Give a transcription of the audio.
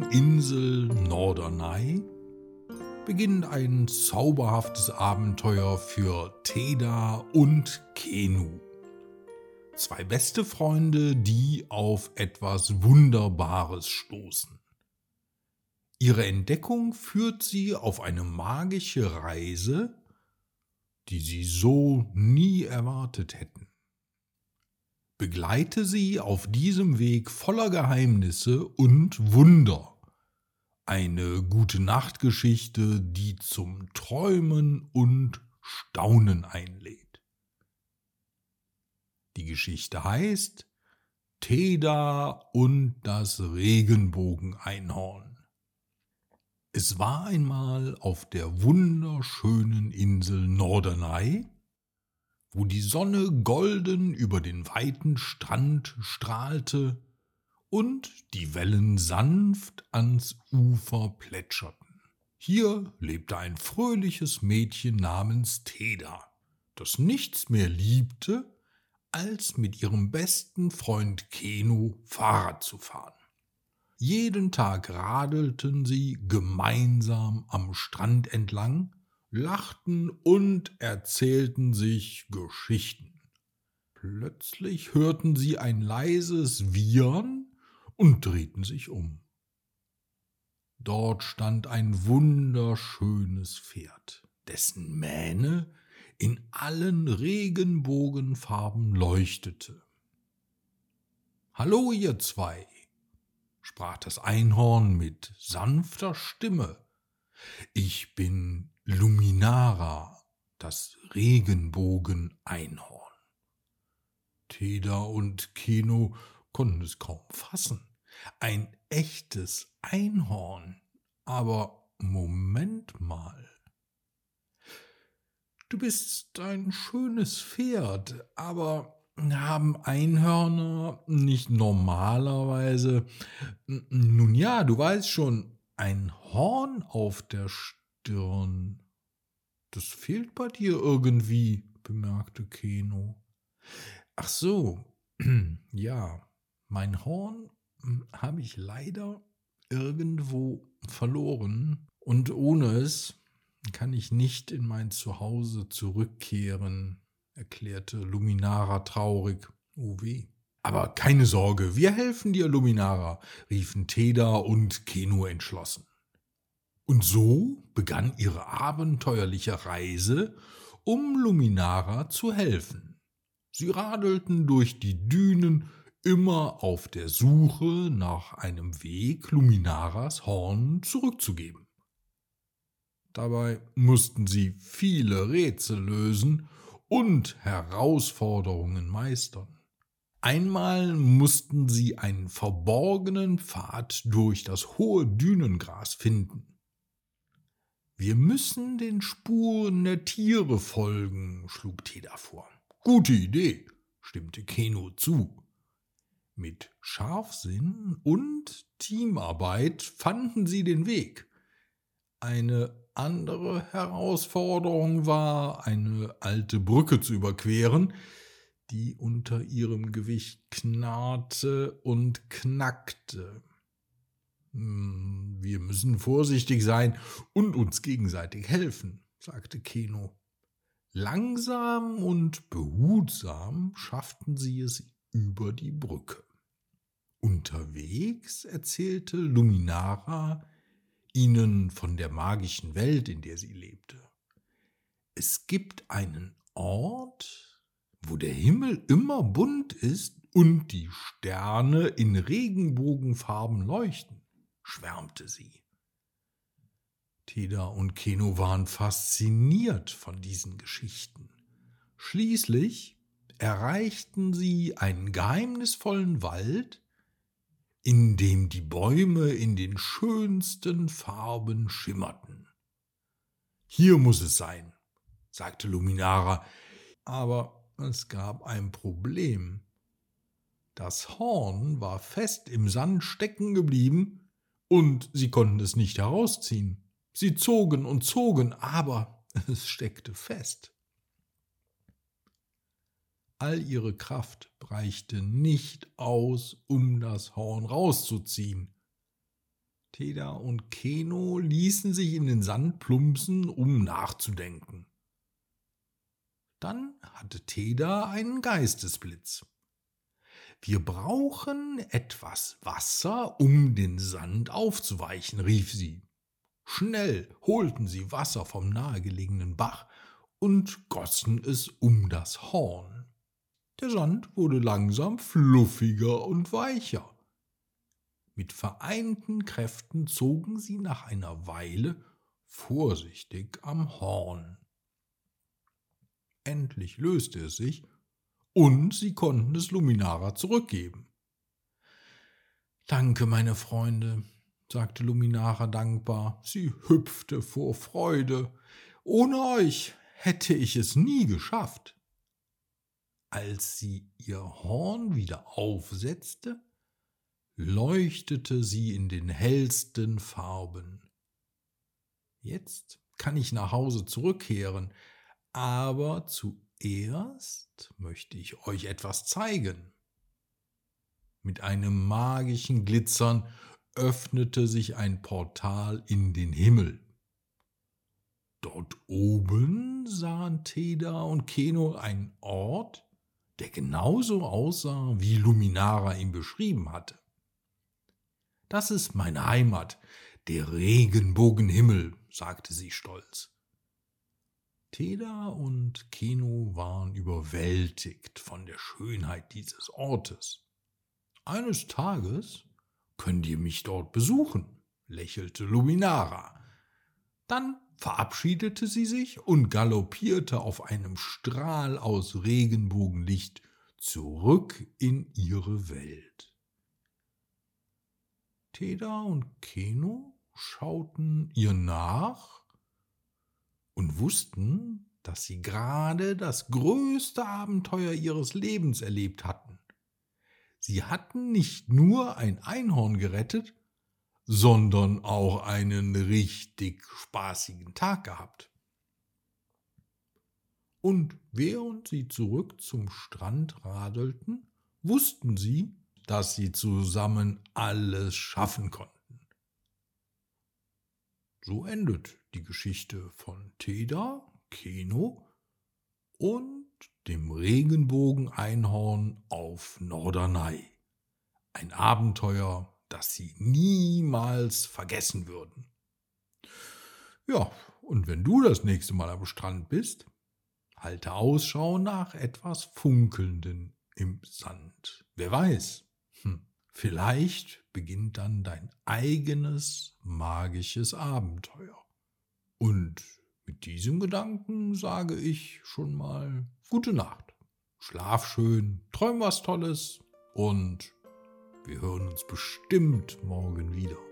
Insel Norderney beginnt ein zauberhaftes Abenteuer für Teda und Kenu. Zwei beste Freunde, die auf etwas Wunderbares stoßen. Ihre Entdeckung führt sie auf eine magische Reise, die sie so nie erwartet hätten. Begleite sie auf diesem Weg voller Geheimnisse und Wunder. Eine Gute-Nacht-Geschichte, die zum Träumen und Staunen einlädt. Die Geschichte heißt Teda und das Regenbogeneinhorn. Es war einmal auf der wunderschönen Insel Norderney, wo die Sonne golden über den weiten Strand strahlte und die Wellen sanft ans Ufer plätscherten. Hier lebte ein fröhliches Mädchen namens Teda, das nichts mehr liebte, als mit ihrem besten Freund Kenu Fahrrad zu fahren. Jeden Tag radelten sie gemeinsam am Strand entlang, lachten und erzählten sich Geschichten. Plötzlich hörten sie ein leises Wiehern und drehten sich um. Dort stand ein wunderschönes Pferd, dessen Mähne in allen Regenbogenfarben leuchtete. »Hallo, ihr zwei«, sprach das Einhorn mit sanfter Stimme. »Ich bin Luminara, das Regenbogeneinhorn.« Teda und Kenu konnten es kaum fassen. Ein echtes Einhorn. Aber Moment mal. Du bist ein schönes Pferd, aber haben Einhörner nicht normalerweise, nun ja, du weißt schon, ein Horn auf der Stirn? Das fehlt bei dir irgendwie, bemerkte Kenu. Ach so, ja, mein Horn habe ich leider irgendwo verloren und ohne es kann ich nicht in mein Zuhause zurückkehren, erklärte Luminara traurig. Oh weh. Aber keine Sorge, wir helfen dir, Luminara, riefen Teda und Kenu entschlossen. Und so begann ihre abenteuerliche Reise, um Luminara zu helfen. Sie radelten durch die Dünen, immer auf der Suche nach einem Weg, Luminaras Horn zurückzugeben. Dabei mussten sie viele Rätsel lösen und Herausforderungen meistern. Einmal mussten sie einen verborgenen Pfad durch das hohe Dünengras finden. »Wir müssen den Spuren der Tiere folgen«, schlug Teda vor. »Gute Idee«, stimmte Kenu zu. Mit Scharfsinn und Teamarbeit fanden sie den Weg. Eine andere Herausforderung war, eine alte Brücke zu überqueren, die unter ihrem Gewicht knarrte und knackte. »Wir müssen vorsichtig sein und uns gegenseitig helfen«, sagte Kenu. Langsam und behutsam schafften sie es über die Brücke. Unterwegs erzählte Luminara ihnen von der magischen Welt, in der sie lebte. Es gibt einen Ort, wo der Himmel immer bunt ist und die Sterne in Regenbogenfarben leuchten, schwärmte sie. Teda und Kenu waren fasziniert von diesen Geschichten. Schließlich erreichten sie einen geheimnisvollen Wald, in dem die Bäume in den schönsten Farben schimmerten. »Hier muss es sein«, sagte Luminara, aber es gab ein Problem. Das Horn war fest im Sand stecken geblieben und sie konnten es nicht herausziehen. Sie zogen und zogen, aber es steckte fest. All ihre Kraft reichte nicht aus, um das Horn rauszuziehen. Teda und Keno ließen sich in den Sand plumpsen, um nachzudenken. Dann hatte Teda einen Geistesblitz. Wir brauchen etwas Wasser, um den Sand aufzuweichen, rief sie. Schnell holten sie Wasser vom nahegelegenen Bach und gossen es um das Horn. Der Sand wurde langsam fluffiger und weicher. Mit vereinten Kräften zogen sie nach einer Weile vorsichtig am Horn. Endlich löste es sich, und sie konnten es Luminara zurückgeben. »Danke, meine Freunde«, sagte Luminara dankbar. Sie hüpfte vor Freude. »Ohne euch hätte ich es nie geschafft.« Als sie ihr Horn wieder aufsetzte, leuchtete sie in den hellsten Farben. »Jetzt kann ich nach Hause zurückkehren, aber zuerst möchte ich euch etwas zeigen.« Mit einem magischen Glitzern öffnete sich ein Portal in den Himmel. Dort oben sahen Teda und Keno einen Ort, der genauso aussah, wie Luminara ihn beschrieben hatte. »Das ist meine Heimat, der Regenbogenhimmel«, sagte sie stolz. Teda und Keno waren überwältigt von der Schönheit dieses Ortes. »Eines Tages könnt ihr mich dort besuchen«, lächelte Luminara. Dann verabschiedete sie sich und galoppierte auf einem Strahl aus Regenbogenlicht zurück in ihre Welt. Teda und Keno schauten ihr nach und wussten, dass sie gerade das größte Abenteuer ihres Lebens erlebt hatten. Sie hatten nicht nur ein Einhorn gerettet, sondern auch einen richtig spaßigen Tag gehabt. Und während sie zurück zum Strand radelten, wussten sie, dass sie zusammen alles schaffen konnten. So endet die Geschichte von Teda, Keno und dem Regenbogen-Einhorn auf Norderney. Ein Abenteuer, das sie niemals vergessen würden. Ja, und wenn du das nächste Mal am Strand bist, halte Ausschau nach etwas Funkelndem im Sand. Wer weiß, vielleicht beginnt dann dein eigenes magisches Abenteuer. Und mit diesem Gedanken sage ich schon mal gute Nacht. Schlaf schön, träum was Tolles und wir hören uns bestimmt morgen wieder.